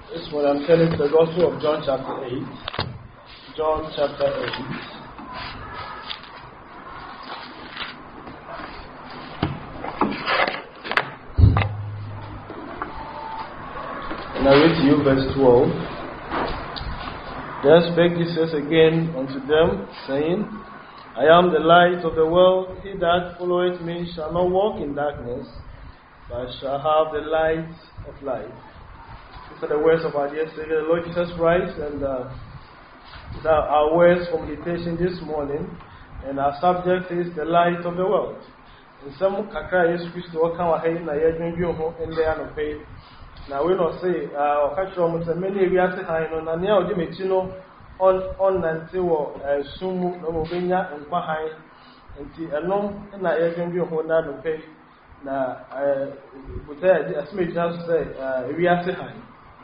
This one I'm telling the Gospel of John chapter 8. John chapter 8. And I read to you verse 12. Then spake Jesus again unto them, saying, I am the light of the world. He that followeth me shall not walk in darkness, but shall have the light of life. These are the words of our dear Savior, the Lord Jesus Christ, and these are our words for meditation this morning. And our subject is the light of the world. In some kakra Yesu Christo waka wa hai na yedwen bi ho ende anope. Na we no say okacho mo se many wi ase han no na ne a odi mechi no on nante wo sumu no mo benya nkwa han enti enom na yedwen bi ho na anope na buta di asme jina so say wi ase han.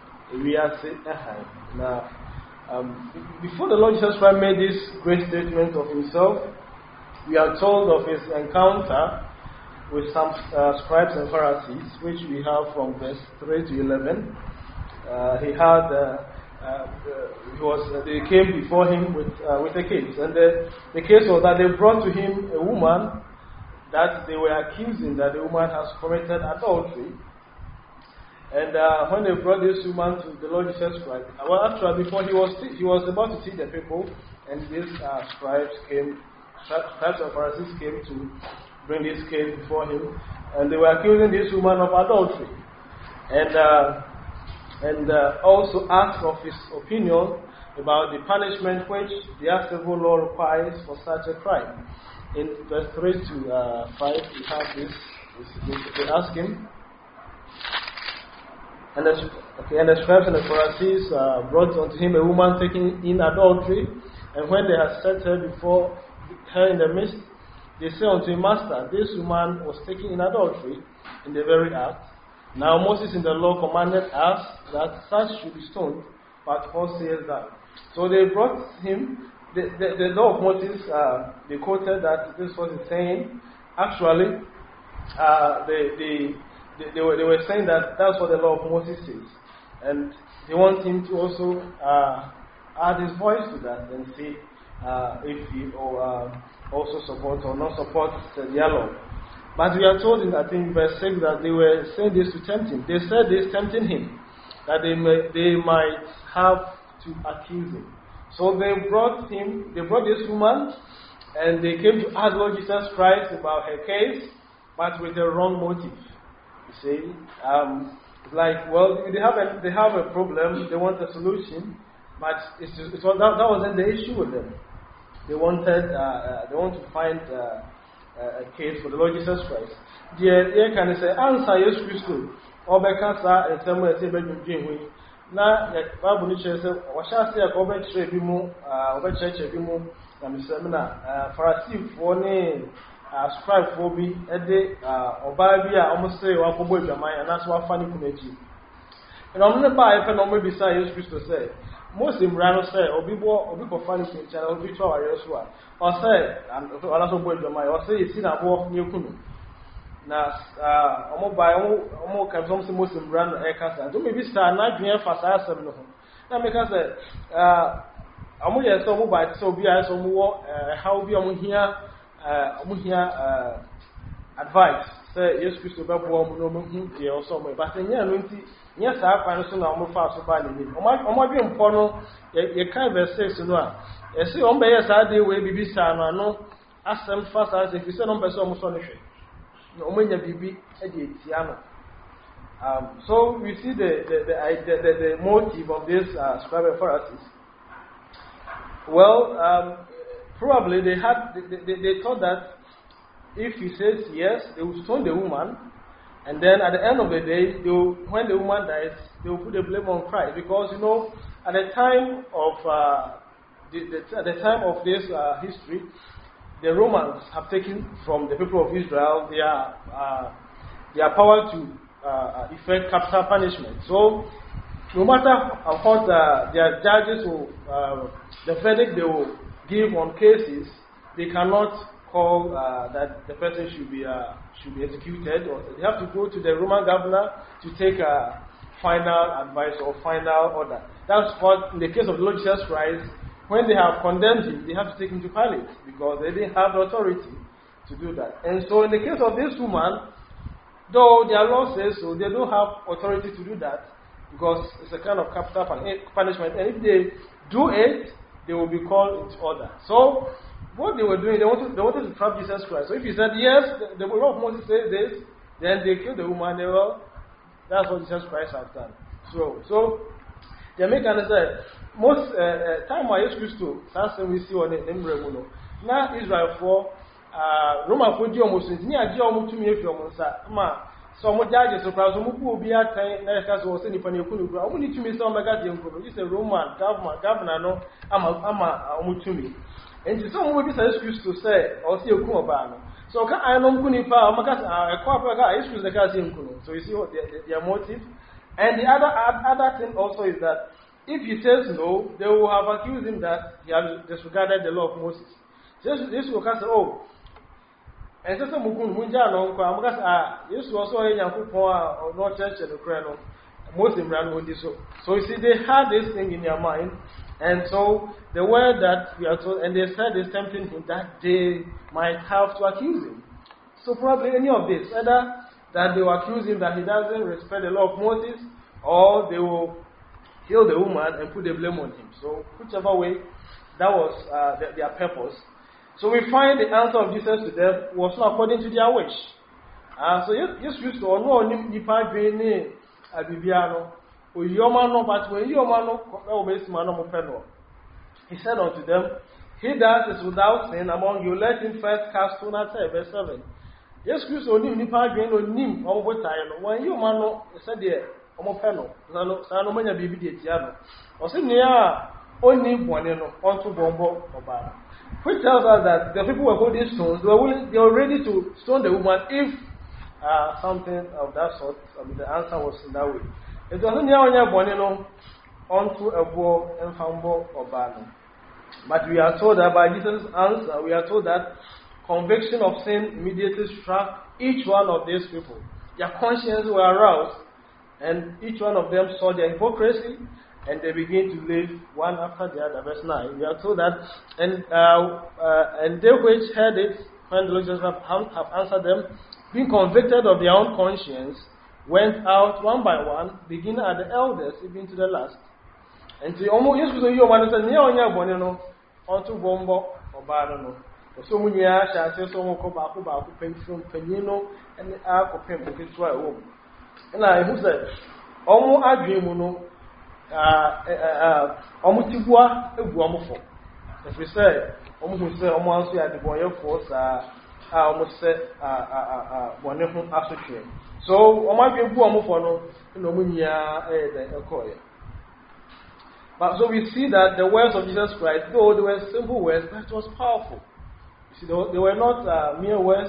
Now, before the Lord Jesus Christ made this great statement of himself, we are told of his encounter with some scribes and Pharisees, which we have from verse 3 to 11. They came before him with a case, and the case was that they brought to him a woman that they were accusing that the woman has committed adultery. And when they brought this woman to the Lord Jesus Christ, actually before he was about to teach the people, and these scribes and Pharisees came to bring this case before him, and they were accusing this woman of adultery, and also asked of his opinion about the punishment which their civil law requires for such a crime. In verse 3 to 5, we have this. They ask him. And the scribes and the Pharisees brought unto him a woman taken in adultery, and when they had set her before her in the midst, they say unto him, Master, this woman was taken in adultery in the very act. Now Moses in the law commanded us that such should be stoned, but what sayest thou? So they brought him, the law of Moses, they quoted that this was his saying. Actually, they were saying that that's what the law of Moses says, and they want him to also add his voice to that and see if he also supports or not supports their law. But we are told in verse 6 that they were saying this to tempt him. They said this tempting him, that they might have to accuse him. So they brought this woman, and they came to ask Lord Jesus Christ about her case, but with the wrong motive. You see, they have a problem. They want a solution, but that wasn't the issue with them. They want to find a case for the Lord Jesus Christ. They can say answer yes Christo. Obekasa and somewhere say bedwin. Na the Bible says what shall say obechre bi mu obechre bi mu na misema Pharisee for ne scribe for be ede oba bi a almost say wa kobo adwaman anaso wa fa ne kumaji. And on the Bible no me bisa Jesus Christ say most imrano say obi ko fa ne kincha obi to wa yeso a o say anaso bo adwaman o say isi na bo ne kunu na omo kan some most imrano e kasa do me bisa na dwen fa sa asem no na me ka say omo yeso omo ba so obi a so omo wo how bi omo hia advice say yes Christo be bo omo no hu de o so mo but nya no nti nya sa kwan so na omo fa so ba ne ni omo bi mpo no ye kan verse 6 no a e say omo be yes ade we bibi sa no ano asem fa sa se fi se no be so omo so ne hwe no omo nya bibi e de etia no. So we see the motive of this scribe and Pharisees. Well, probably they thought that if he says yes, they will stone the woman, and then at the end of the day, when the woman dies, they will put the blame on Christ, because at the time of this history, the Romans have taken from the people of Israel their power to effect capital punishment. So no matter what their judges will, the verdict they will give on cases, they cannot call that the person should be executed, or they have to go to the Roman governor to take final advice or final order. That's what, in the case of the Lord Jesus Christ, when they have condemned him, they have to take him to Pilate because they didn't have the authority to do that. And so, in the case of this woman, though their law says so, they don't have authority to do that because it's a kind of capital punishment. And if they do it, they will be called into order. So, what they were doing, they wanted to trap Jesus Christ. So, if he said, yes, the law of Moses says this, then they killed the woman. That's what Jesus Christ has done. So the American said, most time I used to, that's when we see on the Embramuno. Now, Israel for Roma for Diomus, near Diomu to me if you're Monsa. So, what judges of Prazo will be at time, Nakas was any funny Kunu. I want to me some Magadian Kunu. It's a Roman governor, no, I'm Mutumi. And some will be excuse to say, or see a Kumabano. So, I know Kunipa, a corporate excuse the Kasim Kunu. So, you see what their motive. And the other thing also is that if he says no, they will have accused him that he has disregarded the law of Moses. So this will say, oh, and so Mukun Munja no because this was also a young or not church and the crown. Muslim ran with this. So you see, they had this thing in their mind, and so the word that we are told, and they said is tempting him that they might have to accuse him. So probably any of this, either that they will accuse him that he doesn't respect the law of Moses, or they will kill the woman and put the blame on him. So whichever way, that was their purpose. So we find the answer of Jesus to them was not according to their wish. So yes, used to know nipa dwene abibiano oyomano, but when yomano obesmano mopeno. He said unto them, he that is without sin among you, let him first cast stone at her. Verse 7. Yes, Christ only nipa dwene onim obotaye no. When yomano said there omopeno, sano manya bibi de tiano. Ose nia oni bone no onto bombo obara. Which tells us that the people were holding stones, they were ready to stone the woman if something of that sort, the answer was in that way. It wasn't near Bonino onto a bow and fambo or banner. But we are told that by Jesus' answer, we are told that conviction of sin immediately struck each one of these people. Their consciences were aroused, and each one of them saw their hypocrisy, and they begin to live one after the other. Verse 9. We are told that, and they which heard it, when the Lord Jesus have answered them, being convicted of their own conscience, went out one by one, beginning at the eldest, even to the last. And to almost yes, so you want to say, Nia Bonino, onto Bombo or Barano. So many shall say so much about Penino and the ark of Pem, which is why home. And I who said, Omo Adrimuno. Omutibua ebuamufo. If we say, Omu say, Omo answer at the boy force, almost say, wonderful associate. So, Omagi Buamufo no Munia Okoya. But so we see that the words of Jesus Christ, though they were simple words, but it was powerful. You see, they were not mere words.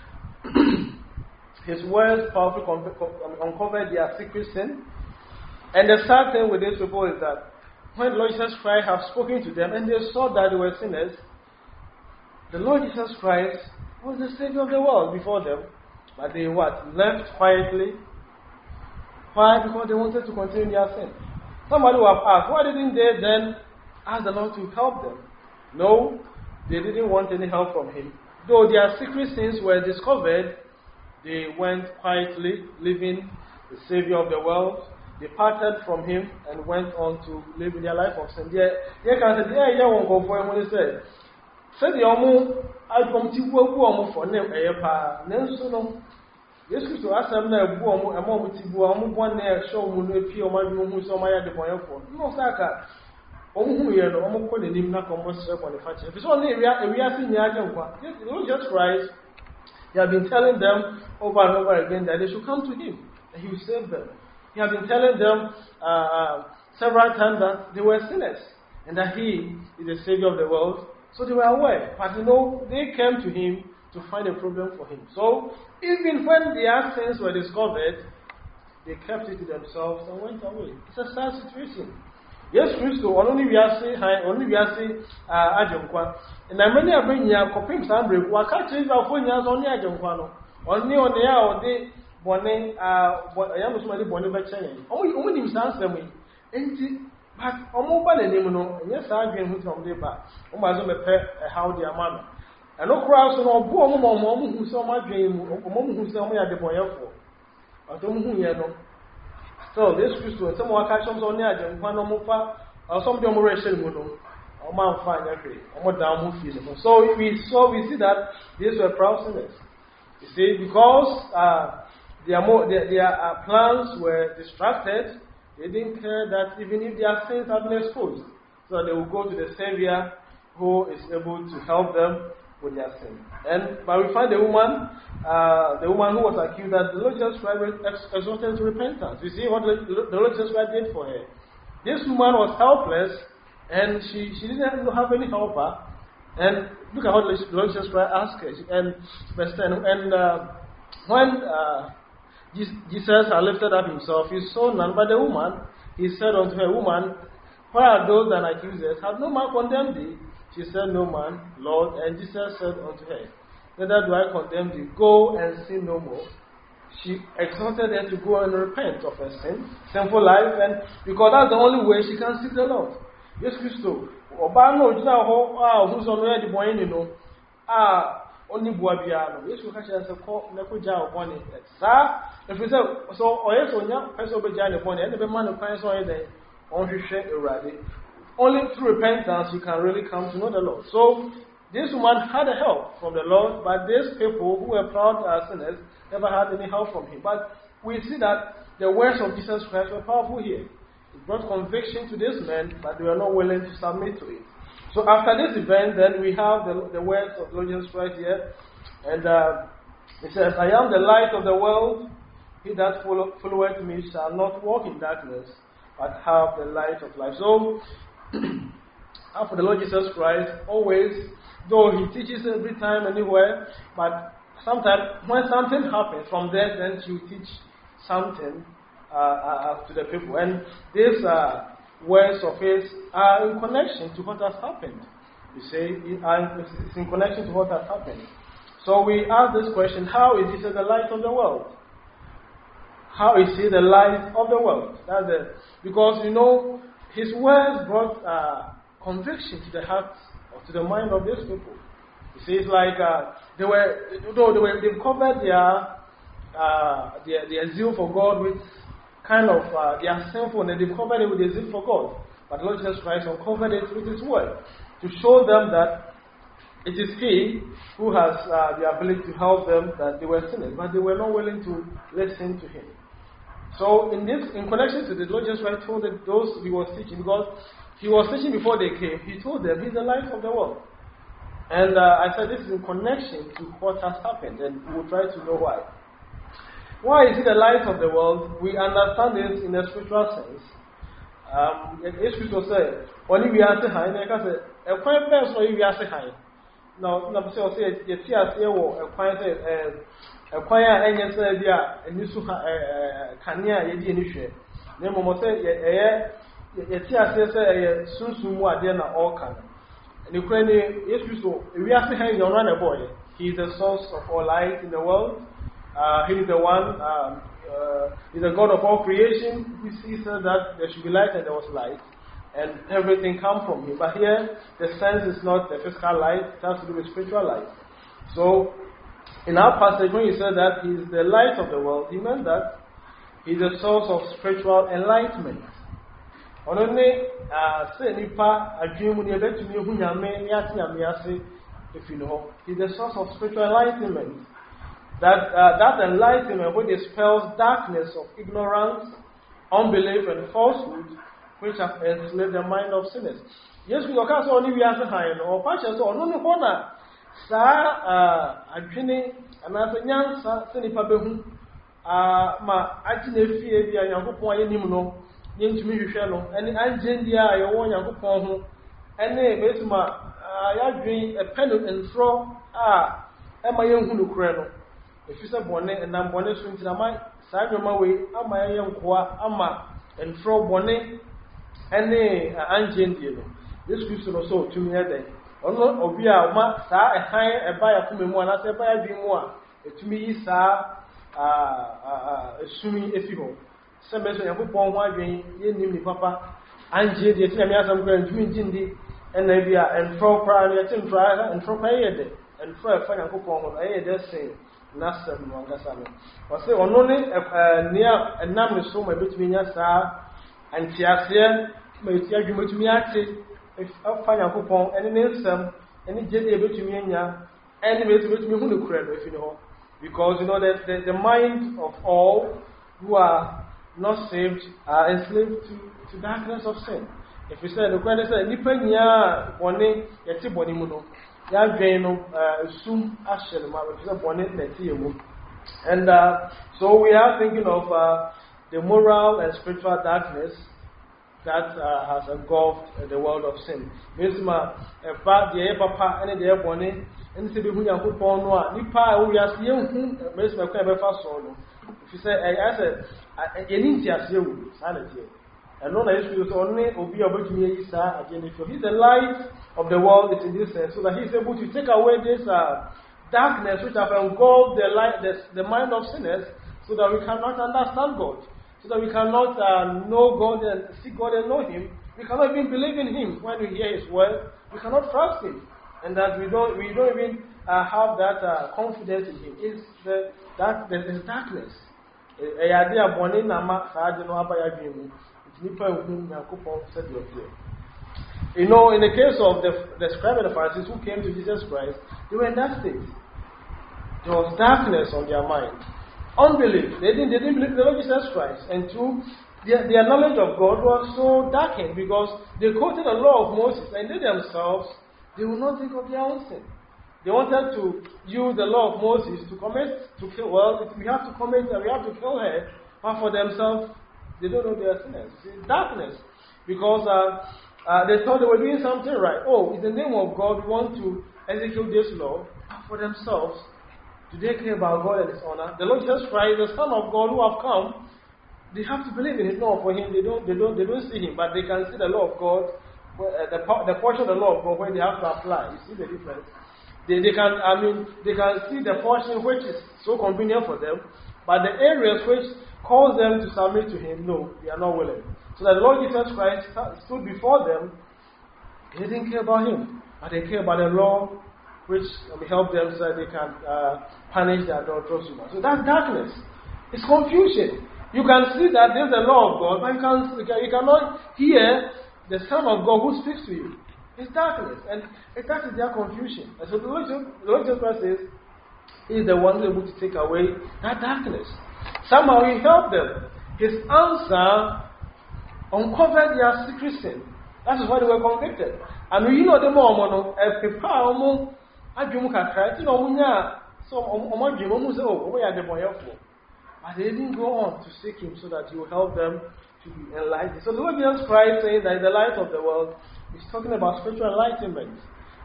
His words powerfully uncovered their secret sin. And the sad thing with these people is that when Lord Jesus Christ have spoken to them and they saw that they were sinners, the Lord Jesus Christ was the Savior of the world before them. But they left quietly. Why? Because they wanted to continue their sin. Somebody will have asked, why didn't they then ask the Lord to help them? No, they didn't want any help from Him. Though their secret sins were discovered, they went quietly, leaving the Savior of the world, departed from Him, and went on to live in their life of sin. They can say, yeah, won't go for Him when He said, said the Omu, I come to work for them, Nensuno. Yes, to ask them now, Boom, a moment to Boom, one there, show Munu, Pio, my room, who's on my other boy for. No, Saka. Omu, you know, Omu, calling him not almost on the factory. If it's only we are seeing Yajanqua, the Lord Jesus Christ, He has been telling them over and over again that they should come to Him, and He will save them. He has been telling them several times that they were sinners and that He is the Savior of the world. So they were aware. But they came to Him to find a problem for Him. So even when their sins were discovered, they kept it to themselves and went away. It's a sad situation. Yes, Christo, only we are saying, Ajankwa. And I many are bringing your coping some break. What catches our phone only Ajankwa. Only on the hour, Bonnie, what I am somebody Bonnie by Chang. Only himself, but mobile and yes, I've been with from the back. My how dear man. And no crowds no boom who saw my dream, who saw me at the boy for. I don't know. So this Christo, some more actions on the agent, one more or some demoration would know. Or man fine every, or more down feasible. So we see that these were proud sinners. You see, because their plans were distracted, they didn't care that even if their sins had been exposed. So they will go to the Savior who is able to help them with their sin. But we find the woman who was accused that the Lord Jesus Christ exhorted to repentance. You see what the Lord Jesus Christ did for her. This woman was helpless, and she didn't have any helper. And look at what the Lord Jesus Christ asked her. And verse 10. And when Jesus had lifted up himself, he saw none but the woman. He said unto her, Woman, where are those that accusers? Have no man condemned thee? She said, No man, Lord. And Jesus said unto her, Neither do I condemn thee. Go and sin no more. She exhorted her to go and repent of her sinful life, and because that's the only way she can seek the Lord. Yes, Christo. Obano, who's on the boy, you know. Only Buabiano. Yes, you can say, Nekoja upon it. Sir, if you say, so, or yes, on your person be Jan upon it, and the man who finds on it, only share already. Only through repentance you can really come to know the Lord. So, this woman had a help from the Lord, but these people who were proud sinners never had any help from him. But we see that the words of Jesus Christ were powerful here. It brought conviction to these men, but they were not willing to submit to it. So after this event, then we have the words of Lord Jesus Christ here. And it says, I am the light of the world. He that followeth me shall not walk in darkness, but have the light of life. So, after the Lord Jesus Christ, always, though he teaches every time, anywhere, but sometimes when something happens, from there then he will teach something to the people. And these words of his are in connection to what has happened. You see, it's in connection to what has happened. So we ask this question, how is Jesus the light of the world? How is he the light of the world? Because, his words brought conviction to the hearts or to the mind of these people. You see, it's like they've covered their zeal for God with kind of their sinfulness. They've covered it with their zeal for God. But Lord Jesus Christ uncovered it with his word to show them that it is he who has the ability to help them, that they were sinners, but they were not willing to listen to him. So in connection to this, Lord Jesus Christ told those he was teaching, because he was teaching before they came, he told them he's the light of the world. And I said this is in connection to what has happened, and we will try to know why. Why is he the light of the world? We understand this in a spiritual sense. Scripture said, only we are high, and I can say, a quiet person, we are high. Now, say, you see, I say, a quiet a choir and yes, and you Kanya, ye initiate. Nemo say, ye tear says, soon more than all can. And Ukraine, yes, we are saying, you run a boy. He is the source of all light in the world. He is the one, he is the God of all creation. He said that there should be light, and there was light. And everything comes from him. But here, the sense is not the physical light, it has to do with spiritual light. So, in our passage, when he said that he is the light of the world, he meant that he is the source of spiritual enlightenment. Only say nipa adwemu ne betumi hu nyame yati nyame ase if you know. He is the source of spiritual enlightenment. That enlightenment which dispels darkness of ignorance, unbelief, and falsehood, which have enslaved the mind of sinners. Yes, we occur so only we are saying, or passion so no no Sa adwene anase nyansa se nipa behu ma agine fie bia Nyankopon ayenim no nyentumi hwehwe no ene angendia a yewo Nyankopon ho ene betuma yadwen epeno enfro ema yenhu no kure no efise bone enam bone so ntina ma sa nwoma we ama yenkoa ama enfro bone ene angendia no Yesu Kristo no so tumi eden ono obi a ma saa ehan eba ya komemu ana se eba ya bi mu a etumi yi saa assuming if you go. Some person you put on one way, you name papa, and J. The same as I'm going to mean and maybe and for prior to try and for pay and for a final coupon, I just say, Nasa Mangasano. Or say, only near a number so my between us and Tiasia, may tell you to me if I find a coupon, any name some, any jelly between me, any way to me who credit, if you know. Because you know that the mind of all who are not saved are enslaved to darkness of sin. If we say the question is, Nipania, Bonnie, Yeti Bonimuno, Yagano, Sum Ashel, Bonnet, Netiamu. And so we are thinking of the moral and spiritual darkness that has engulfed the world of sin. Mesma, a bad the papa, and the bonnet, and the Bunya Kupon, Nipa, we are seeing Mesma Kabefa solo. If you say, I said, Yenintia Sewu, sanity. And no issue is only Obi Obotimisa again. If he's the light of the world, it's in this sense, so that he's able to take away this darkness which have engulfed the mind of sinners, so that we cannot understand God, so that we cannot know God and seek God and know Him. We cannot even believe in Him when we hear His word. We cannot trust Him, and that we don't even have that confidence in Him. It's there is darkness. You know, in the case of the scribes and the Pharisees who came to Jesus Christ, they were in that state. There was darkness on their mind. Unbelief. They didn't believe the Lord Jesus Christ. And through their knowledge of God was so darkened because they quoted the law of Moses, and they themselves, they would not think of their own sin. They wanted to use the law of Moses to kill. Well, we have to commit and we have to kill her, but for themselves, they don't know their sinners. It's darkness. Because they thought they were doing something right. Oh, in the name of God, we want to execute this law. But for themselves, do they care about God and His honor? The Lord Jesus Christ, the Son of God who have come, they have to believe in His law. For Him, they don't see Him, but they can see the law of God, the portion of the law of God where they have to apply. You see the difference? They can see the portion which is so convenient for them, but the areas which cause them to submit to Him, no, they are not willing. So that the Lord Jesus Christ stood before them. They didn't care about Him, but they care about the law which will help them so that they can punish the adulterous woman. So that's darkness. It's confusion. You can see that there's the law of God, but you cannot hear the Son of God who speaks to you. It's darkness, and that is their confusion. And so the Lord Jesus Christ says, He is the one who is able to take away that darkness. Somehow He helped them. His answer uncovered their secret sin. That is why they were convicted. And you know the more but they didn't go on to seek Him so that He will help them to be enlightened. So the Lord Jesus Christ saying that the light of the world is talking about spiritual enlightenment.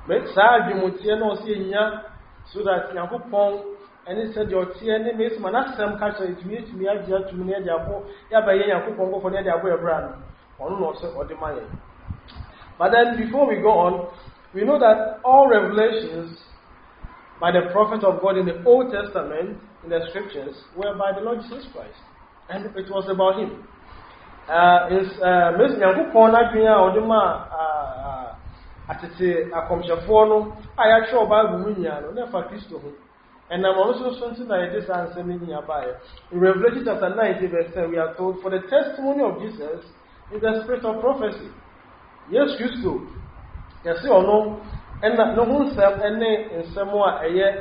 So that Yankupon and he said your TNA makes Manasam catcher to meet me at the near the Apo, Yabay Yankupon for the Abu brand, or the Maya. But then before we go on, we know that all revelations by the prophet of God in the Old Testament, in the scriptures, were by the Lord Jesus Christ. And it was about Him. Miss Yankupon, Atete akomshafoɔ no a yɛatwerɛ Bible mu nyinaa no na ɛfa Kristo ho. And I'm also something that this answer meaning about in Revelation chapter 19 verse 10 we are told, for the testimony of Jesus is the spirit of prophecy. Yes, Kristo. Yes, or no, and no one self any in somewhere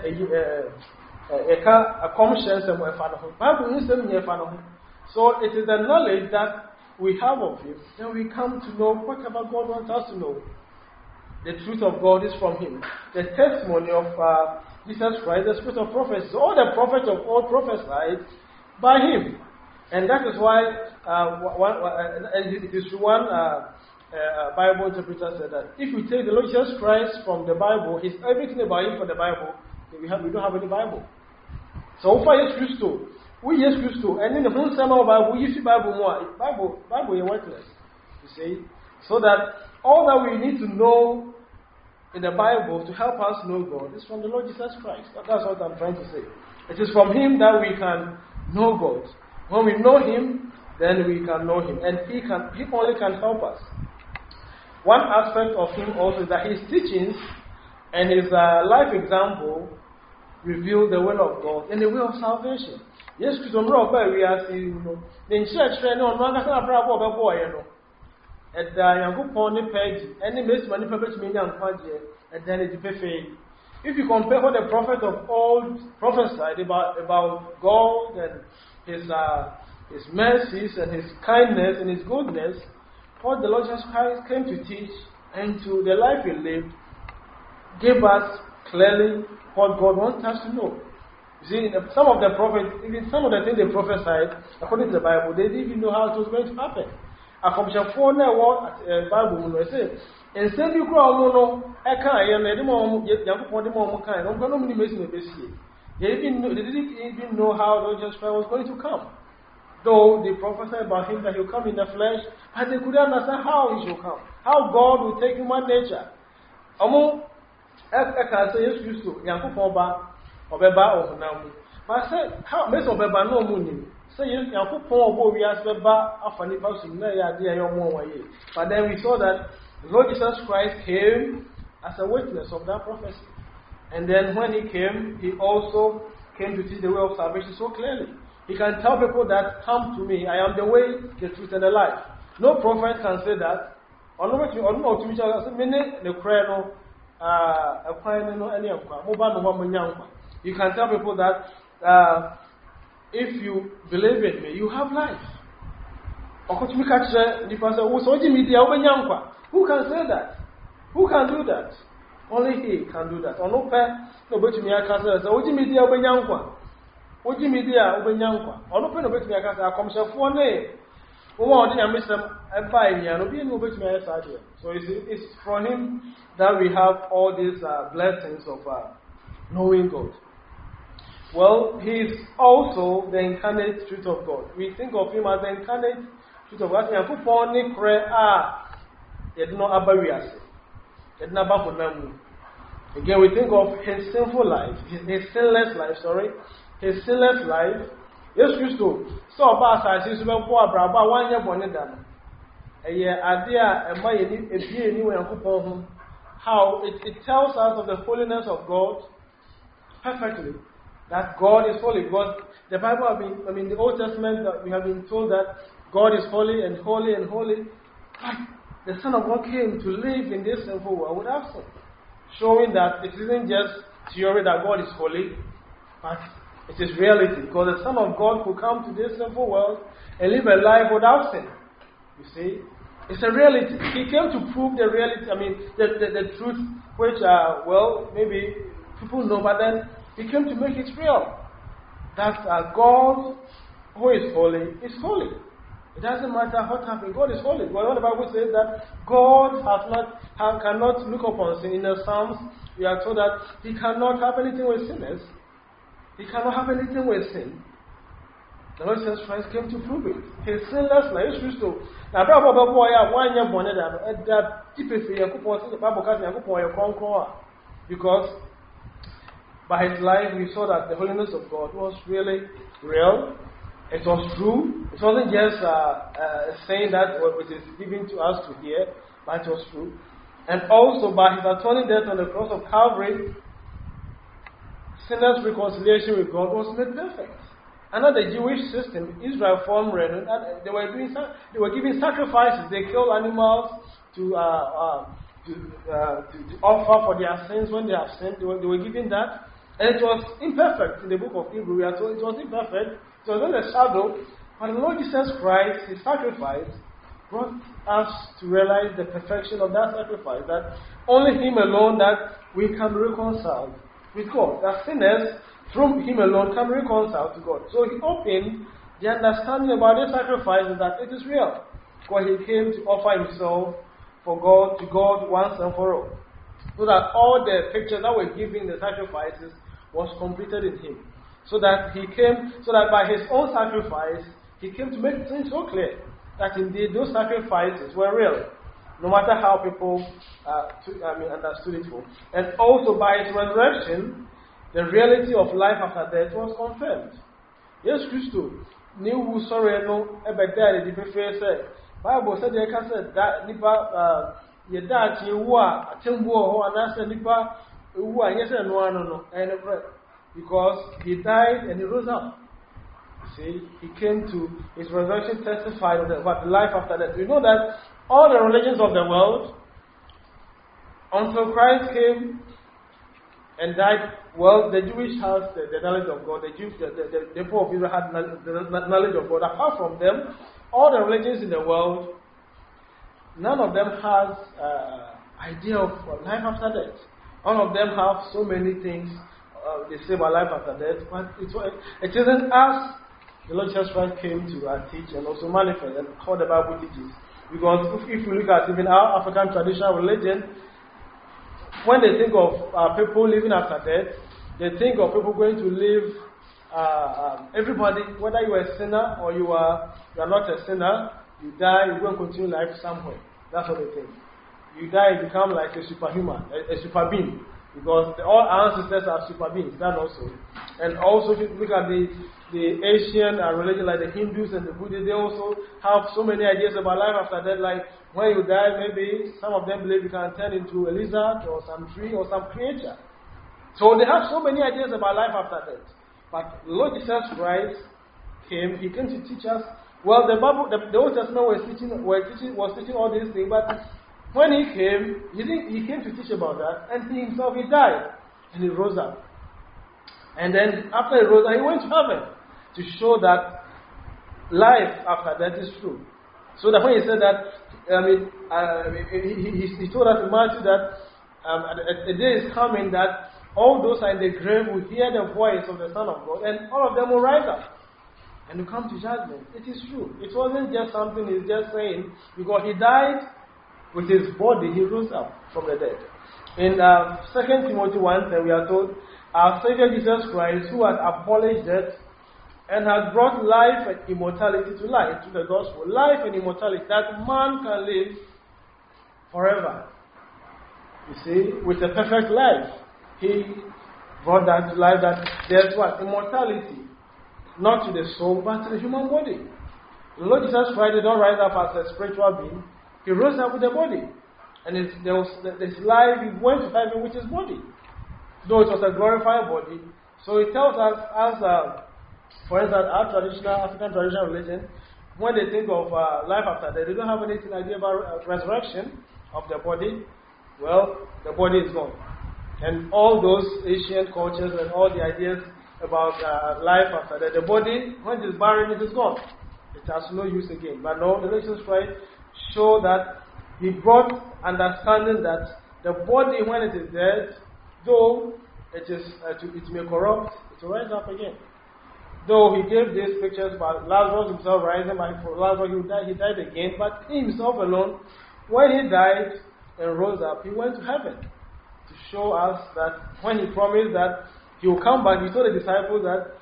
a commission somewhere for Bible is them here for. So it is the knowledge that we have of Him, then we come to know whatever God wants us to know. The truth of God is from Him. The testimony of Jesus Christ, the spirit of prophecy. So all the prophets of old prophesied by Him. And that is why it is one Bible interpreter said that if we take the Lord Jesus Christ from the Bible, He's everything about Him from the Bible, then we don't have any Bible. So far, yes, Christo. We yes, Christo. And in the whole summer Bible, we use the Bible more. Bible is worthless. You see? So that all that we need to know in the Bible to help us know God is from the Lord Jesus Christ. That's what I'm trying to say. It is from Him that we can know God. When we know Him, then we can know Him. And He only can help us. One aspect of Him also is that His teachings and His life example reveal the will of God and the will of salvation. Yes, because we are seeing the church and on one boy. At the Yankupon page, any miss manipulates me and then it's perfect. If you compare what the prophet of old prophesied about God and His mercies and His kindness and His goodness, what the Lord Jesus Christ came to teach and to the life He lived, gave us clearly what God wants us to know. You see, some of the prophets, even some of the things they prophesied, according to the Bible, they didn't even know how it was going to happen. A commission for now, Bible will say, and send you grow, I can't, and the moment young for the moment kind, I'm going to miss me this year. They didn't even know how the Lord Jesus Christ was going to come. Though they prophesied about Him that He will come in the flesh, and they couldn't understand how He shall come, how God will take human nature. I can say yes, used to Yankupoba or Beba or Namu. But I said, how Miss Obeba no money? Say Yankupo or we asked Beba after the person, but then we saw that the Lord Jesus Christ came as a witness of that prophecy. And then when He came, He also came to teach the way of salvation so clearly. He can tell people that, come to me, I am the way, the truth, and the life. No prophet can say that. You can tell people that if you believe in me, you have life. Who can say that? Who can do that? Only He can do that. So it's from Him that we have all these blessings of knowing God. Well, He is also the incarnate truth of God. We think of Him as the incarnate truth of God. Again, we think of His sinful life, His sinless life, His sinless life. Yes, Christo. So about I see some poor braba 1 year born in them. A year idea and my anywhere how it tells us of the holiness of God perfectly. That God is holy. God, the Bible, the Old Testament, we have been told that God is holy and holy and holy. But the Son of God came to live in this sinful world without sin, showing that it isn't just theory that God is holy, but it is reality. Because the Son of God could come to this sinful world and live a life without sin. You see, it's a reality. He came to prove the reality. The truth, which maybe people know, but then He came to make it real. That God, who is holy, is holy. It doesn't matter what happened. God is holy. Well, the Bible says that God cannot look upon sin. In the Psalms, we are told that He cannot have anything with sinners. He cannot have anything with sin. The Lord Jesus Christ came to prove it. His sinless life is used to. Now, because by His life we saw that the holiness of God was really real. It was true. It wasn't just saying that which is given to us to hear, but it was true. And also by His atoning death on the cross of Calvary, sinners' reconciliation with God was made perfect. Another Jewish system, Israel formed and they were giving sacrifices. They killed animals to offer for their sins when they have sinned. They were giving that, and it was imperfect. In the book of Hebrews, we are told it was imperfect. It was not a shadow, but the Lord Jesus Christ, His sacrifice, brought us to realize the perfection of that sacrifice. That only Him alone that we can reconcile with God. That sinners, through Him alone, can reconcile to God. So He opened the understanding about this sacrifice that it is real. Because He came to offer Himself to God once and for all. So that all the pictures that were given the sacrifices was completed in Him. So that by His own sacrifice, He came to make things so clear that indeed those sacrifices were real, no matter how people understood it for. And also by His resurrection, the reality of life after death was confirmed. Yes, Christo, new sorry no ever died the face. Bible said they can say that nipa ye that you are a tembo or an answer nipa who are yes and no and because he died and he rose up. See, he came to his resurrection testified about the life after death. You know that all the religions of the world, until Christ came and died, well, the Jewish has the knowledge of God. The people of Israel had the knowledge of God. Apart from them, all the religions in the world, none of them has idea of life after death. All of them have so many things they say about life after death, but it isn't us. The Lord Jesus Christ came to teach and also manifest and how the Bible teaches. Because if you look at even our African traditional religion, when they think of people living after death, they think of people going to live, everybody, whether you are a sinner or you are not a sinner, you die, you go and continue life somewhere. That's what they think. You die, you become like a superhuman, a super being. Because all our ancestors are super beings, that also. And also, if you look at the Asian religion, like the Hindus and the Buddhists, they also have so many ideas about life after death. Like when you die, maybe some of them believe you can turn into a lizard or some tree or some creature. So they have so many ideas about life after death. But Lord Jesus Christ came, He came to teach us. Well, the Bible, the Old Testament was teaching all these things, but when He came, He came to teach about that, and He Himself, He died, and He rose up. And then, after He rose up, He went to heaven to show that life after death is true. So that when He said that, He told us in Matthew that a day is coming that all those are in the grave will hear the voice of the Son of God, and all of them will rise up and will come to judgment. It is true. It wasn't just something He's just saying, because He died. With His body, He rose up from the dead. In 2 Timothy 1:10, we are told, our Savior Jesus Christ, who has abolished death and has brought life and immortality to light through the gospel, life and immortality, that man can live forever. You see, with a perfect life, He brought that to life, that there's what? Immortality. Not to the soul, but to the human body. The Lord Jesus Christ did not rise up as a spiritual being. He rose up with the body. And there was this life, He went to heaven with His body. Though it was a glorified body. So it tells us, as for instance, our African traditional religion, when they think of life after death, they don't have anything idea about resurrection of the body. Well, the body is gone. And all those Asian cultures and all the ideas about life after death, the body, when it is buried, it is gone. It has no use again. But no, the Lord Jesus Christ show that He brought understanding that the body, when it is dead, though it may corrupt, it will rise up again. Though He gave these pictures about Lazarus himself rising, but for Lazarus he died again, but He Himself alone, when He died and rose up, He went to heaven to show us that when He promised that He will come back, He told the disciples that,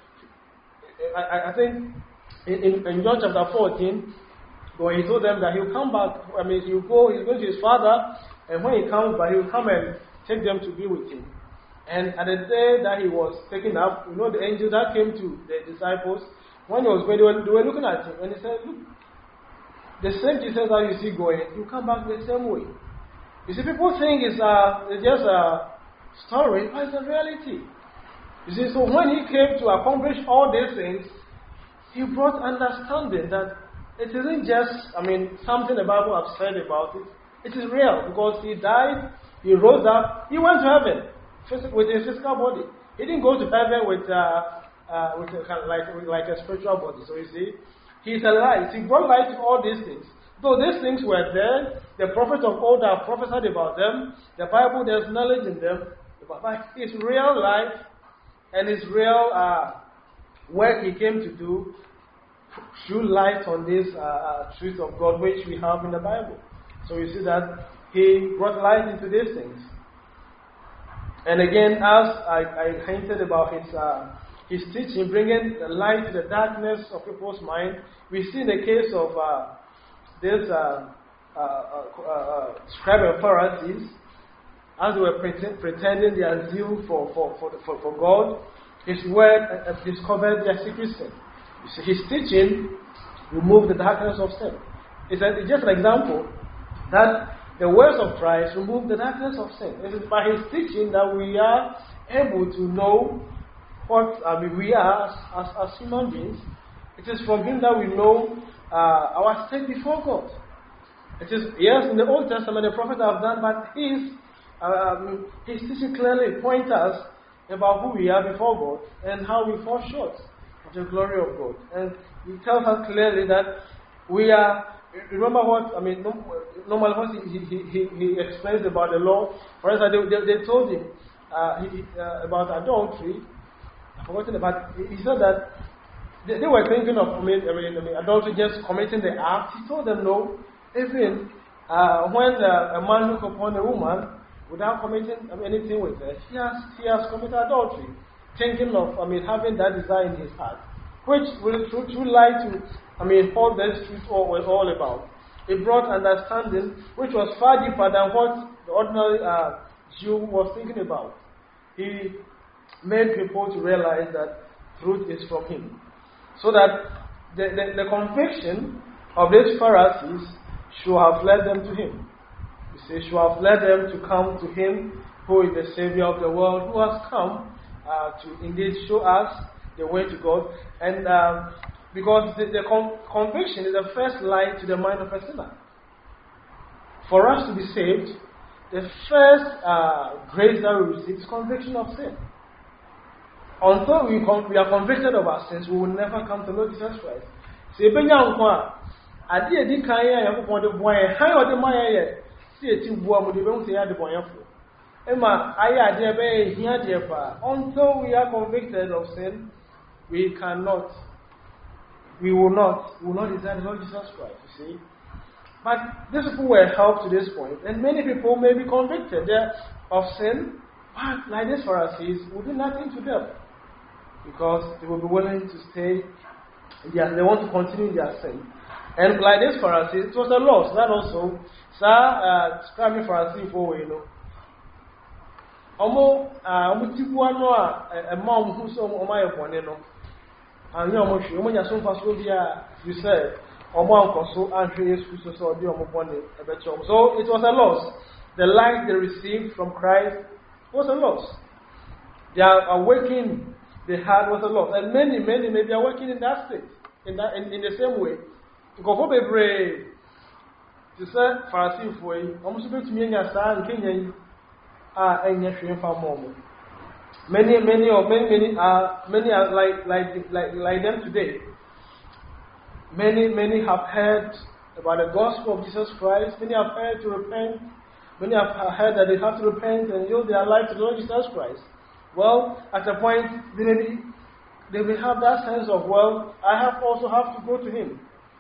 I think in John chapter 14, when He told them that He will come back, He's going to His Father, and when He comes back, He will come and take them to be with Him. And at the day that He was taken up, you know, the angel that came to the disciples, when He was going, they were looking at Him, and He said, look, the same Jesus that you see going, He will come back the same way. You see, people think it's just a story, but it's a reality. You see, so when He came to accomplish all these things, He brought understanding that it isn't just, something the Bible has said about it. It is real, because He died, He rose up, He went to heaven with His physical body. He didn't go to heaven with like a spiritual body. So you see, He's alive. He brought light to all these things. Though these things were there, the prophets of old have prophesied about them. The Bible, there's knowledge in them. But His real life and His real work He came to do threw light on this truth of God which we have in the Bible. So you see that He brought light into these things. And again, as I hinted about His teaching, bringing the light to the darkness of people's mind, we see in the case of this scribes and Pharisees, as they were pretending their zeal for God, his word discovered their secret sin. You see, his teaching removed the darkness of sin. It's just an example that the words of Christ remove the darkness of sin. It is by his teaching that we are able to know what we are as human beings. It is from him that we know our state before God. It is, yes, in the Old Testament the prophets have done, but his teaching clearly points us about who we are before God and how we fall short of the glory of God. And he tells us clearly that we are. Remember what normally what he explains about the law. For instance, they told him about adultery. I've forgotten about. He said that they were thinking of adultery, just committing the act. He told them no. Even when a man looks upon a woman without committing anything with her, he has committed adultery, thinking of having that desire in his heart, which will through lie to all this truth was all about. It brought understanding which was far deeper than what the ordinary Jew was thinking about. He made people to realize that truth is from him. So that the conviction of these Pharisees should have led them to him. You see, should have led them to come to him who is the Savior of the world, who has come to indeed show us the way to God. And because the conviction is the first light to the mind of a sinner. For us to be saved, the first grace that we receive is conviction of sin. Until we are convicted of our sins, we will never come to know Jesus Christ. See, adi edi kan ya yakopon de boy han odi ma ye si eti bua mu de be hu se ya de boyafo ema aya ade be hia de pa. Until we are convicted of sin, we will not desire the Lord Jesus Christ, you see. But these people were helped to this point, and many people may be convicted of sin, but like these Pharisees will do nothing to them, because they will be willing to stay. They want to continue in their sin. And like these Pharisees, it was a loss. That also, scribing Pharisee for tibu ano a mom who so my no. And you said, so it was a loss. The light they received from Christ was a loss. Their awakening they had was a loss. And many may be awakening in that state, in the same way. Go for brave to say Pharisee for you, almost to me and San Kenyan are in your farm. Many are like them today. Many have heard about the gospel of Jesus Christ. Many have heard to repent. Many have heard that they have to repent and yield their life to the Lord Jesus Christ. Well, at a point, they will have that sense of, well, I also have to go to Him.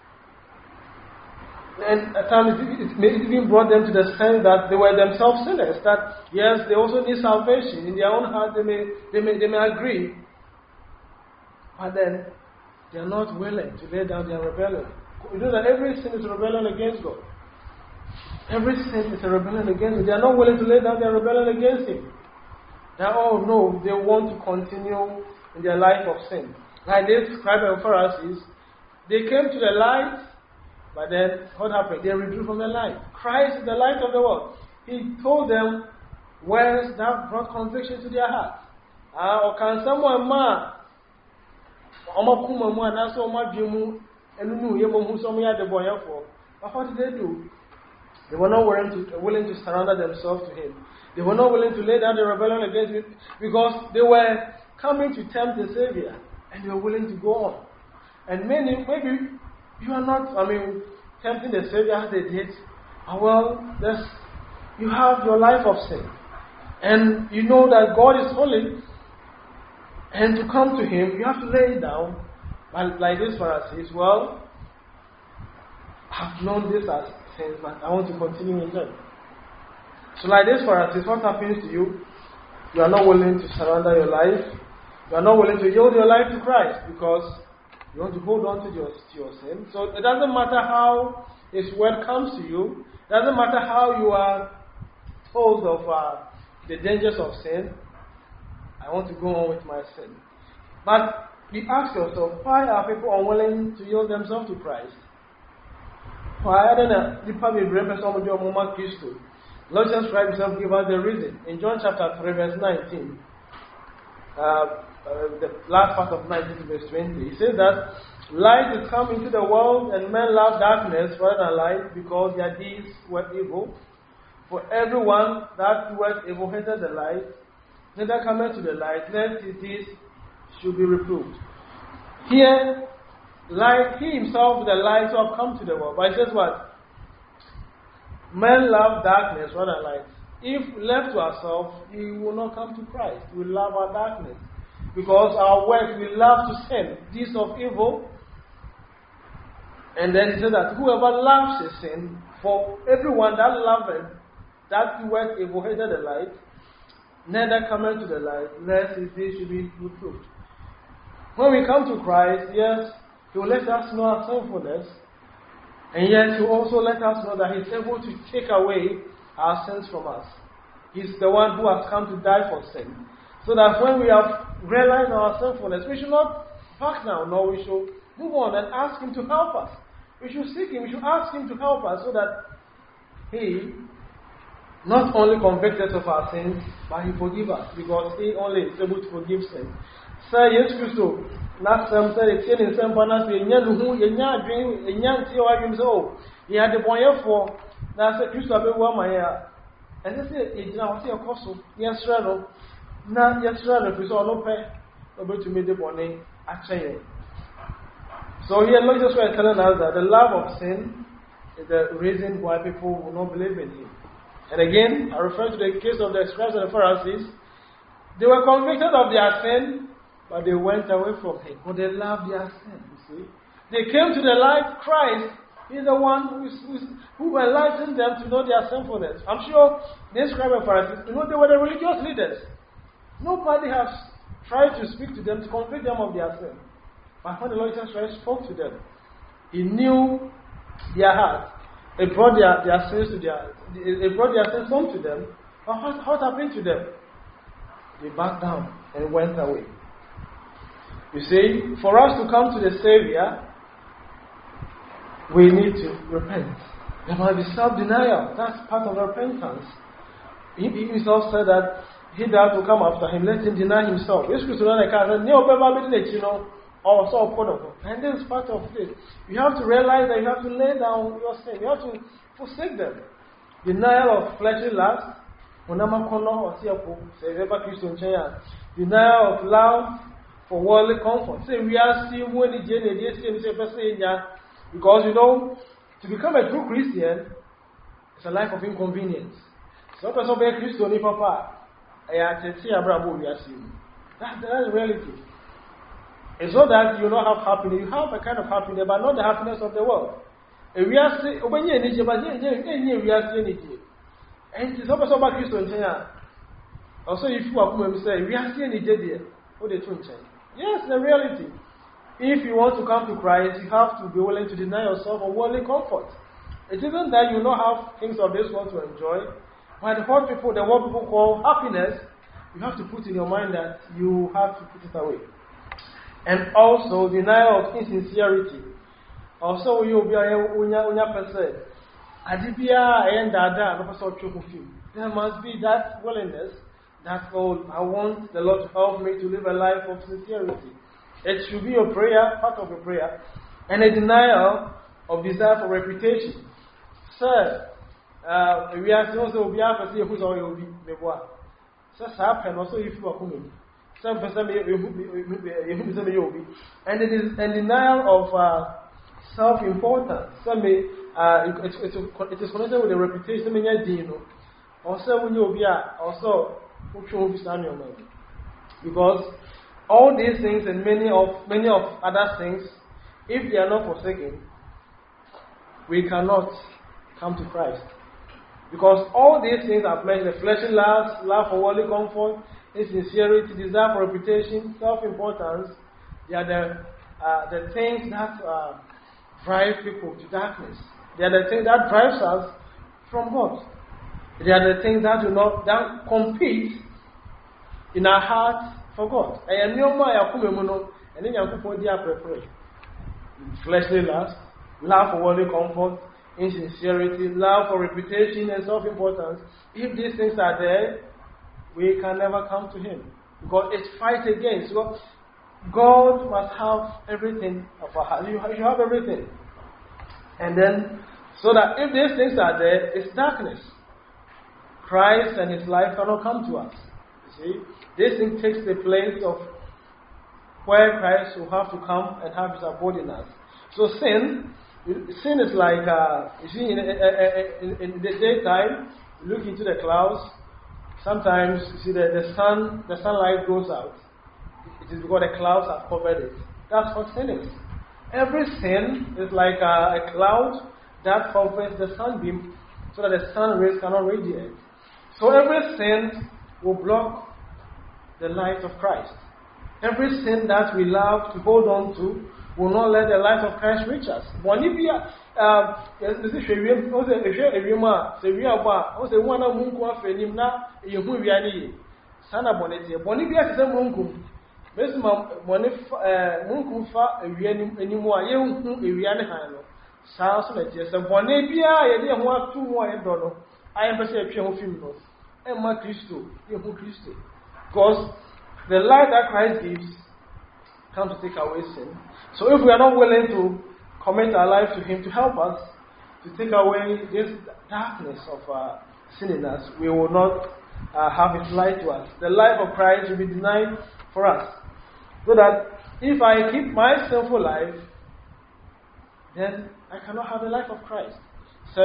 And at times it may even brought them to the sense that they were themselves sinners. That yes, they also need salvation in their own heart. They may agree, but then they are not willing to lay down their rebellion. You know that every sin is a rebellion against God. Every sin is a rebellion against Him. They are not willing to lay down their rebellion against Him. They are, oh no, they want to continue in their life of sin. Like this scribes and Pharisees, they came to the light. But then, what happened? They withdrew from the light. Christ is the light of the world. He told them words that brought conviction to their hearts. Or can someone but what did they do? They were not willing to surrender themselves to Him. They were not willing to lay down the rebellion against Him because they were coming to tempt the Savior and they were willing to go on. And maybe you are not, tempting the Savior as they did. Well, you have your life of sin. And you know that God is holy. And to come to Him, you have to lay it down. Like this Pharisees, well, I've known this as sins, but I want to continue in them. So like this Pharisees, what happens to you? You are not willing to surrender your life. You are not willing to yield your life to Christ because you want to hold on to your sin. So it doesn't matter how His word comes to you. It doesn't matter how you are exposed of the dangers of sin, I want to go on with my sin. But you ask yourself, why are people unwilling to yield themselves to Christ? Why are they not Lord Jesus Christ himself give us the reason. In John chapter 3 verse 19, the last part of 19 to verse 20, he says that light is come into the world and men love darkness rather than light because their deeds were evil. For everyone that was evil hated the light, neither cometh to the light, lest his deeds should be reproved. Here, light, he himself, the light, who have come to the world. But he says what? Men love darkness rather than light. If left to ourselves, we will not come to Christ. We love our darkness. Because our work, we love to sin, deeds of evil. And then he says that whoever loves his sin, for everyone that loveth, that doeth evil hated the light, neither cometh to the light, lest his deeds should be reproved. When we come to Christ, yes, he will let us know our sinfulness. And yet, He also let us know that He is able to take away our sins from us. He's the one who has come to die for sin. So that when we have realized our sinfulness, we should not back down, nor we should move on and ask Him to help us. We should seek Him, we should ask Him to help us so that He not only convicts us of our sins, but He forgives us, because He only is able to forgive sin. Say, yes, Christo. Last time, said it's in some panas, you know, you dream, you know, see how you so. He had the boy for that's a Christo, my and they say, it's now see a cost. Yes, Rano. Now, yes, Rano, if you saw no pay, able to meet the bonnet at China. So here, Lord Jesus Christ telling us that the love of sin is the reason why people will not believe in Him. And again, I refer to the case of the scribes and the Pharisees. They were convicted of their sin, but they went away from Him. But they loved their sin, you see. They came to the light. Christ is the one who enlightened them to know their sinfulness. I'm sure these scribes and Pharisees, you know, they were the religious leaders. Nobody has tried to speak to them to convict them of their sin. But when the Lord Jesus Christ spoke to them, He knew their hearts. He brought their sins to He brought their sins home to them. But what happened to them? They backed down and went away. You see, for us to come to the Savior, we need to repent. There must be self-denial. That's part of repentance. He himself said that he that will come after him, let him deny himself. And this is part of it. You have to realize that you have to lay down your sin. You have to forsake them. Denial of fleshly lust. Denial of love for worldly comfort. Say we are still because you know, to become a true Christian is a life of inconvenience. So person be a Christian if papa that's the reality. It's not that you don't have happiness. You have a kind of happiness, but not the happiness of the world. And we are saying, when you need, but we are saying it. And it's not about Christian. Also, if you are going to say, we are saying it, what they don't change. Yes, the reality. If you want to come to Christ, you have to be willing to deny yourself of worldly comfort. It isn't that you don't have things of this world to enjoy, but what the world people call happiness, you have to put in your mind that you have to put it away. And also denial of insincerity. Also, you be a person. There must be that willingness that I want the Lord to help me to live a life of sincerity. It should be your prayer, part of your prayer, and a denial of desire for reputation. Sir, we are supposed to be able to see who's all you will be. So, and also if you are coming. And it is a denial of self-importance. It is connected with the reputation. Also, when you be also because all these things and many of other things, if they are not forsaken, we cannot come to Christ. Because all these things I've mentioned, the fleshly lust, love for worldly comfort, insincerity, desire for reputation, self-importance, they are the things that drive people to darkness. They are the things that drives us from God. They are the things that do not that compete in our hearts for God. And fleshly lust, love for worldly comfort, insincerity, love for reputation and self-importance. If these things are there, we can never come to Him. Because it's fight against. God must have everything of our heart. You have everything. And then, so that if these things are there, it's darkness. Christ and His life cannot come to us. You see? This thing takes the place of where Christ will have to come and have His abode in us. So sin is like, you see, in the daytime, you look into the clouds, sometimes you see the sunlight goes out. It is because the clouds have covered it. That's what sin is. Every sin is like a cloud that covers the sunbeam so that the sun rays cannot radiate. So every sin will block the light of Christ. Every sin that we love to hold on to will not let the light of Christ reach us. Because the light that Christ gives comes to take away sin. So if we are not willing to commit our life to Him to help us to take away this darkness of sin in us, we will not have His light to us. The life of Christ will be denied for us. So that if I keep my sinful life, then I cannot have the life of Christ. So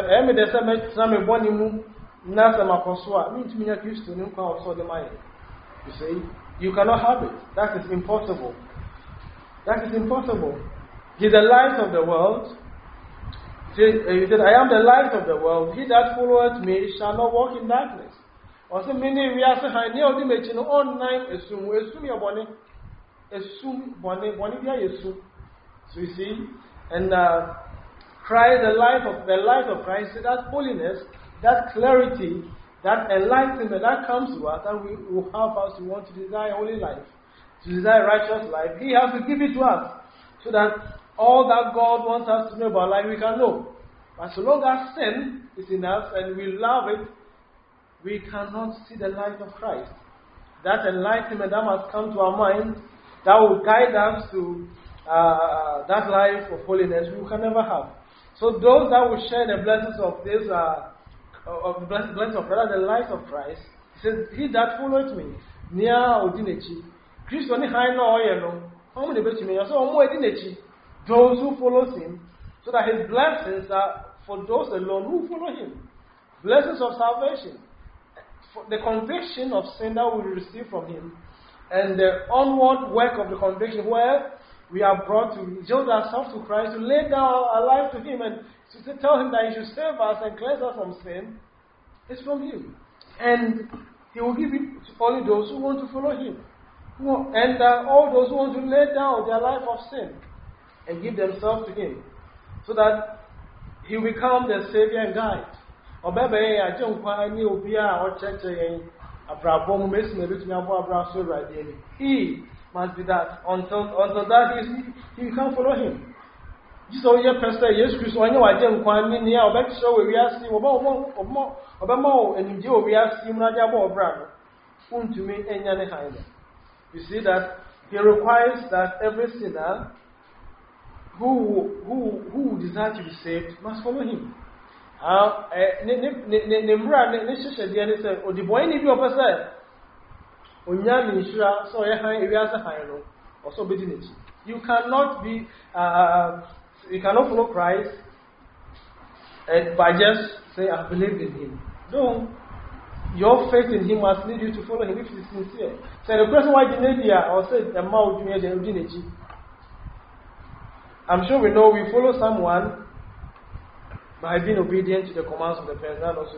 you see, you cannot have it. That is impossible. That is impossible. He's the light of the world. He said, I am the light of the world. He that followeth me shall not walk in darkness. Also, many we are saying, "Near the machine online assume your bonnet, assume bonnet assume." So you see, and Christ, the light of Christ, that holiness, that clarity, that enlightenment that comes to us, that we will help us to want to desire holy life, to desire righteous life. He has to give it to us, so that all that God wants us to know about life, we can know. But so long as sin is in us and we love it, we cannot see the light of Christ. That enlightenment that must come to our minds, that will guide us to that life of holiness, we can never have. So those that will share the blessings of this, of the blessings of rather the light of Christ, he says, "He that followeth me, near Odinechi, Christ only high no oyeno, how many bet me? So Odinechi, those who follow Him, so that His blessings are for those alone who follow Him. Blessings of salvation, for the conviction of sin that we receive from Him, and the onward work of the conviction where we are brought to yield ourselves to Christ, to lay down our life to Him, and to tell Him that He should save us and cleanse us from sin, is from Him. And He will give it to only those who want to follow Him. And all those who want to lay down their life of sin and give themselves to Him, so that He will become their Savior and guide. He must be that. Until that he can't follow Him. So your pastor, yes, Christ, when you are young, when you are back, so we are seeing Obama and Joe, we are seeing Raja brother. To me, and you see that He requires that every sinner who desires to be saved must follow Him. You cannot be you cannot follow Christ by just saying I believe in Him. No, your faith in Him must lead you to follow Him if it is sincere. So the person why Genedia or say the mouth I'm sure we know we follow someone by being obedient to the commands of the person. Also,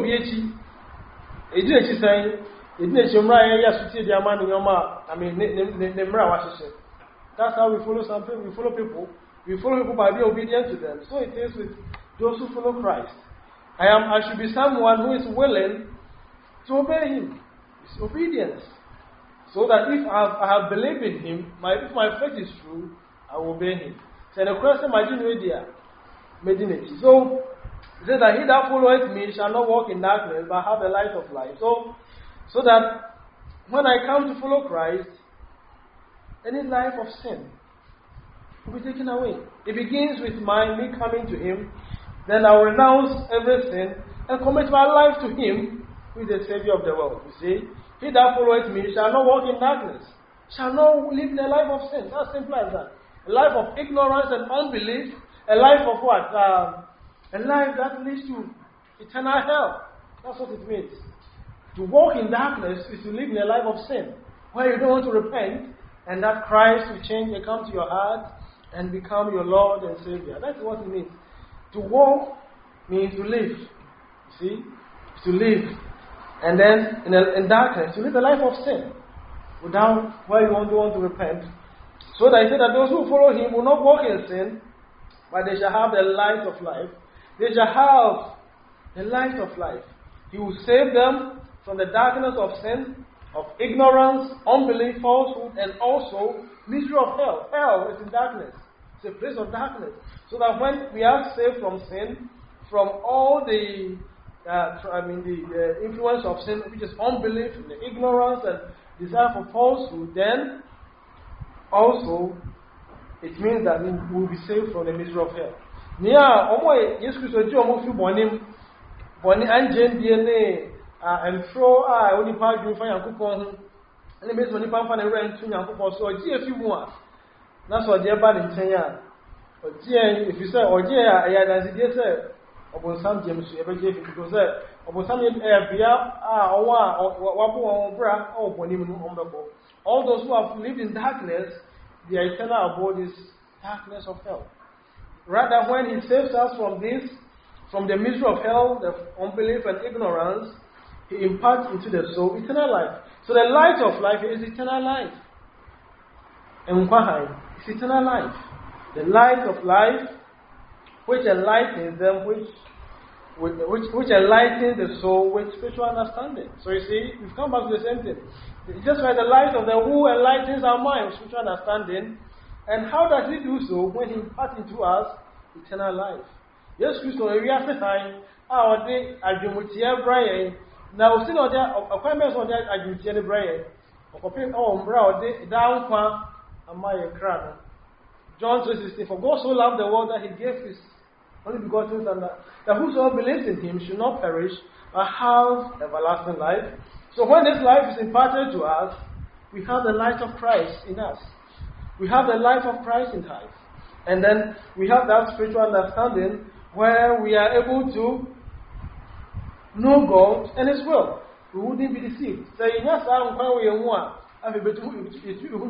that's how we follow some people. We follow people by being obedient to them. So it is with those who follow Christ. I should be someone who is willing to obey him. It's obedience. So that if I have believed in him, if my faith is true, I will obey him. So the question So it says that he that followeth me shall not walk in darkness, but have the light of life. So that when I come to follow Christ, any life of sin will be taken away. It begins with me coming to him. Then I will renounce every sin and commit my life to him, who is the Savior of the world. You see, he that followeth me shall not walk in darkness, shall not live the life of sin. As simple as that. A life of ignorance and unbelief, a life of what? A life that leads to eternal hell. That's what it means. To walk in darkness is to live in a life of sin, where you don't want to repent, and that Christ will change and come to your heart and become your Lord and Savior. That's what it means. To walk means to live. You see? To live. And then in darkness, to live a life of sin, without where you don't want to repent. So that he said that those who follow him will not walk in sin, but they shall have the light of life. They shall have the light of life. He will save them from the darkness of sin, of ignorance, unbelief, falsehood, and also misery of hell. Hell is in darkness. It's a place of darkness. So that when we are saved from sin, from all the influence of sin, which is unbelief, the ignorance, and desire for falsehood, then also it means that we will be saved from the misery of hell. Yes, and throw only part you find Yankupon, and the best when you find a rent to Yankupon, so a few more. That's what they're bad in 10 years. If you say, or dear, I had as it said, upon some James, ever gave it because upon some all those who have lived in darkness, their eternal abode is darkness of hell. Rather, when he saves us from this, from the misery of hell, the unbelief and ignorance, he imparts into the soul eternal life. So the light of life is eternal life. And it's eternal life. The light of life, which enlightens them, which enlightens the soul with spiritual understanding. So you see, we've come back to the same thing. It's just like the light of the who enlightens our mind, spiritual understanding. And how does he do so? When he imparts into us eternal life. Yes, Christ, we are saying, our day, Ajumutia Brian. Now, still on that, appointments on that Ajumutia Brian. Down and my crown. John 3:16. For God so loved the world that he gave his only begotten Son, that whosoever believes in him should not perish, but have everlasting life. So when this life is imparted to us, we have the light of Christ in us. We have the life of Christ in us. And then we have that spiritual understanding where we are able to know God and His will. We wouldn't be deceived. So in your sound, when we are one, I will be who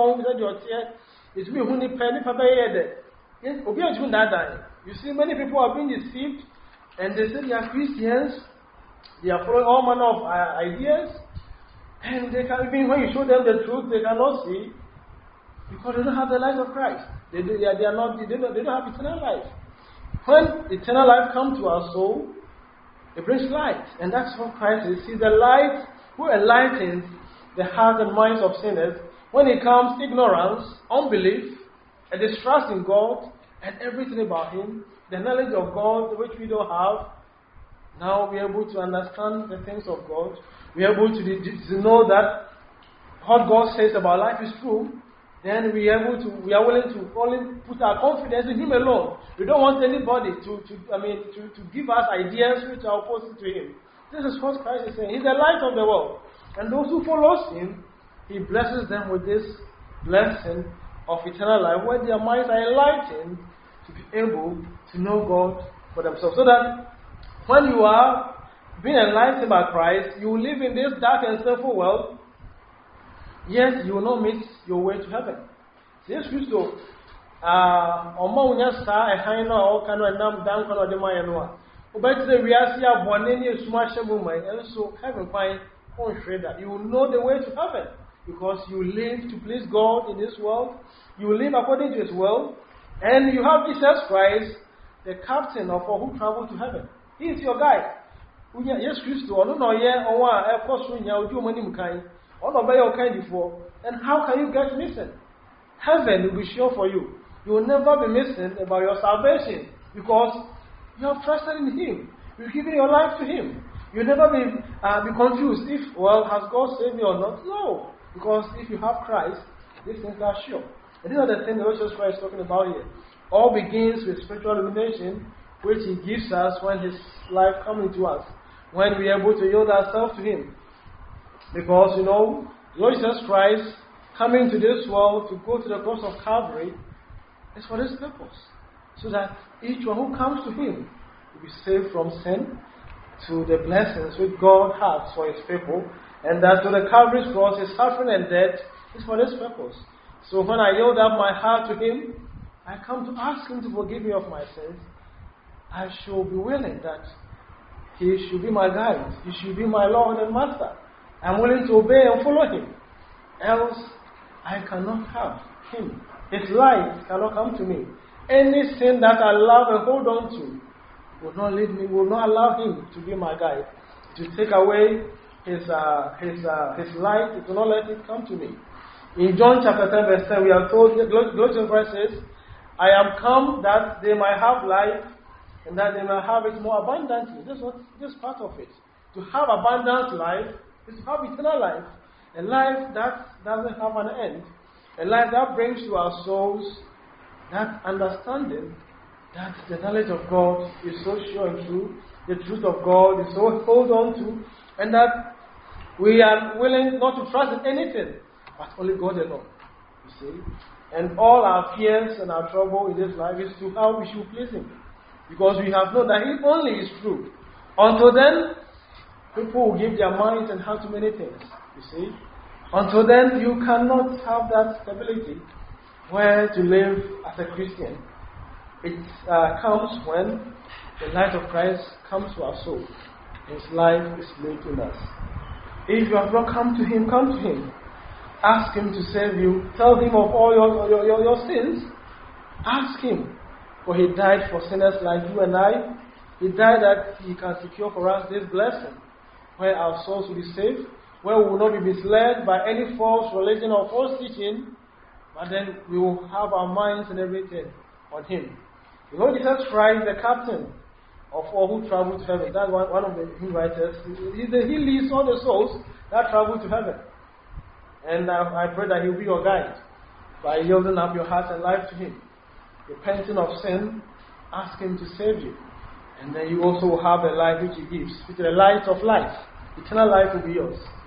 you see, many people are being deceived, and they say they are Christians, they are following all manner of ideas, and they can, even when you show them the truth, they cannot see, because they don't have the light of Christ. They don't have eternal life. When eternal life comes to our soul, it brings light, and that's what Christ is. He's the light who enlightens the hearts and minds of sinners. When it comes ignorance, unbelief, a distrust in God, and everything about Him, the knowledge of God which we don't have, now we are able to understand the things of God. We are able to know that what God says about life is true. Then we are willing to only put our confidence in Him alone. We don't want anybody to give us ideas which are opposite to Him. This is what Christ is saying. He's the light of the world. And those who follow Him, He blesses them with this blessing of eternal life, where their minds are enlightened to be able to know God for themselves. So that when you are being enlightened by Christ, you will live in this dark and sinful world, yet you will not miss your way to heaven. Yes, Christo. Unya sa ehana o kanu enam dan kono de mayenwa. Obeti the wiase abone ne esuma hyemu mai, and so heaven fine on that. You will know the way to heaven because you live to please God in this world. You live according to His will, and you have Jesus Christ, the captain of all who travel to heaven. He is your guide. Yes, Christ, or no, yeah, or one, of course, when you do money, kind, or not by your kind before, then how can you get missing? Heaven will be sure for you. You will never be missing about your salvation because you have trusted in Him. You've given your life to Him. You'll never be confused if, well, has God saved me or not? No. Because if you have Christ, these things are sure. And these are the things the Lord Jesus Christ is talking about here. All begins with spiritual illumination, which He gives us when His life comes into us. When we are able to yield ourselves to Him. Because, Lord Jesus Christ coming to this world to go to the cross of Calvary is for this purpose. So that each one who comes to Him will be saved from sin to the blessings which God has for His people. And that to the Calvary's cross, His suffering and death is for this purpose. So when I yield up my heart to Him, I come to ask Him to forgive me of my sins. I shall be willing that He should be my guide. He should be my Lord and Master. I'm willing to obey and follow Him. Else, I cannot have Him. His light cannot come to me. Any sin that I love and hold on to will not lead me, will not allow Him to be my guide. To take away His light, it will not let it come to me. In John chapter 10 verse 10, we are told, Galatians Christ says, I am come that they might have life, and that they might have it more abundantly. This is part of it. To have abundant life is to have eternal life. A life that doesn't have an end. A life that brings to our souls that understanding that the knowledge of God is so sure and true, the truth of God is so hold on to, and that we are willing not to trust in anything, but only God alone. You see? And all our fears and our trouble in this life is to how we should please Him. Because we have known that He only is true. Until then, people will give their minds and heart to many things. You see? Until then, you cannot have that stability where to live as a Christian. It comes when the light of Christ comes to our soul. His life is lived in us. If you have not come to Him, come to Him. Ask Him to save you. Tell Him of all your sins. Ask Him. For He died for sinners like you and I. He died that He can secure for us this blessing, where our souls will be saved, where we will not be misled by any false religion or false teaching, but then we will have our minds and everything on Him. The Lord Jesus Christ, the captain of all who travel to heaven. That's one of the hymn writers. He leads all the souls that travel to heaven. And I pray that He will be your guide by yielding up your heart and life to Him. Repenting of sin, ask Him to save you. And then you also will have a life which He gives, which is the light of life. Eternal life will be yours.